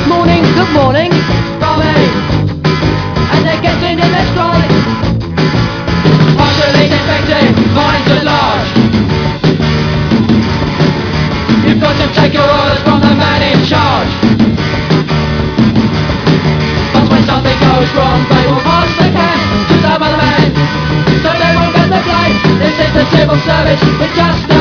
Morning, good morning, Bobby. And they're getting in their stride. Partially defective, minds at large. You've got to take your orders from the man in charge. But when something goes wrong, they will pass the can to some other man. So they won't get the blame. This is the civil service, it's just